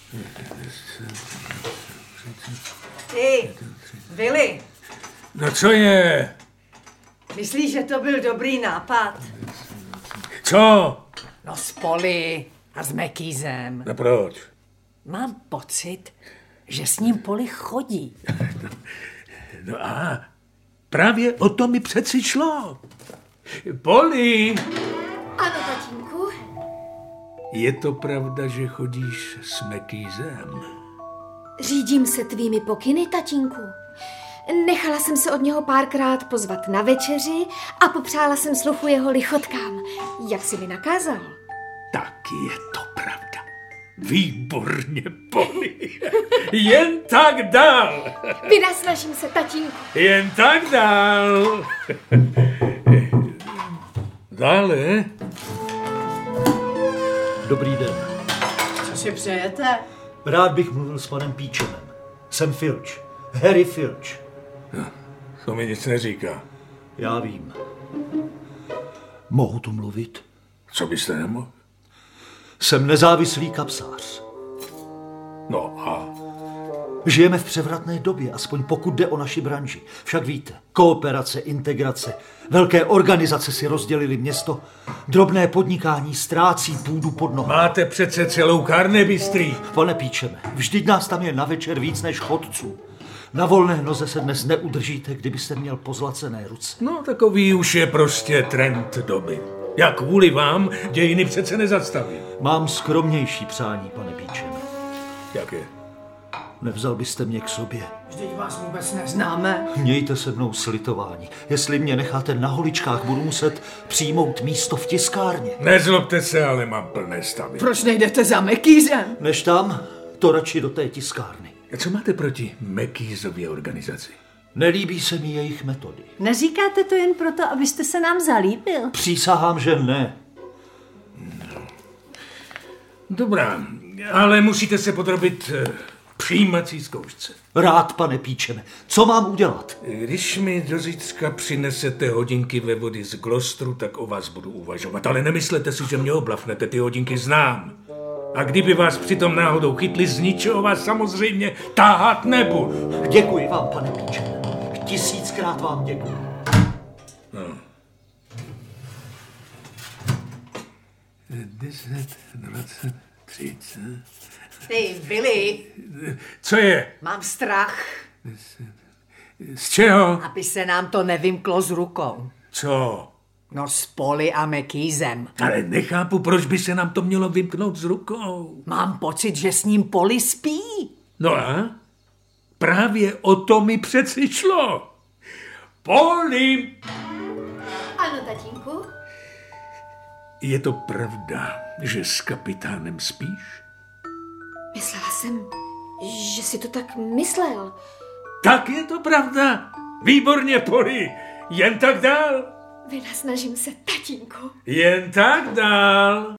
Ty, Billy, No co je? myslíš, že to byl dobrý nápad? Co? No s Polly a s Mekýzem. No proč? Mám pocit, že s ním Polly chodí. No a právě o to mi přeci šlo. Polly, Ano, tatínku. je to pravda, že chodíš s Mekýzem? Řídím se tvými pokyny, tatínku. Nechala jsem se od něho párkrát pozvat na večeři a popřála jsem sluchu jeho lichotkám, jak si mi nakázal. Taky je to pravda. Výborně, Polly. Jen tak dál. Vynasnažím se, tatínku. Jen tak dál. Dále. Dobrý den. Co si přejete? Rád bych mluvil s panem Peachamem. Jsem Filch. Harry Filch. To mi nic neříká. Já vím. Mohu tu mluvit? Co byste nemohl? Jsem nezávislý kapsář. No a? Žijeme v převratné době, aspoň pokud jde o naši branži. Však víte, kooperace, integrace, velké organizace si rozdělily město, drobné podnikání ztrácí půdu pod nohou. Máte přece celou Carnaby Street. Pane Peachame, vždyť nás tam je na večer víc než chodců. Na volné noze se dnes neudržíte, kdybyste měl pozlacené ruce. No, takový už je prostě trend doby. Jak kvůli vám dějiny přece nezastaví. Mám skromnější přání, pane Peachame. Jak je? Nevzal byste mě k sobě. Vždyť vás vůbec neznáme. Mějte se mnou slitování. Jestli mě necháte na holičkách, budu muset přijmout místo v tiskárně. Nezlobte se, ale mám plné stavy. Proč nejdete za Mekýzem? Než tam, to radši do té tiskárny. A co máte proti Mekýzově organizaci? Nelíbí se mi jejich metody. Neříkáte to jen proto, abyste se nám zalíbil? Přísahám, že ne. Dobrá, ale musíte se podrobit přijímací zkoušce. Rád, pane Peachame. Co mám udělat? Když mi do zítřka přinesete hodinky ve vody z Gloucesteru, tak o vás budu uvažovat. Ale nemyslete si, že mě oblafnete, ty hodinky znám. A kdyby vás přitom náhodou chytli, z ničeho vás samozřejmě táhat nebudu. Děkuji vám, pane Peachame. 1000krát vám děkuji. No. 10, 20, 30... Ty, Billy, Co je? mám strach, Z čeho? aby se nám to nevymklo z rukou. Co? No s Polly a Mekýzem. Ale nechápu, proč by se nám to mělo vymknout z rukou. Mám pocit, že s ním Polly spí. No a? Právě o to mi přeci šlo. Polly! Ano, tatínku. Je to pravda, že s kapitánem spíš? Myslela jsem, že si to tak myslel. Tak je to pravda. Výborně, Polly. Jen tak dál. Vynasnažím se, tatínku. Jen tak dál.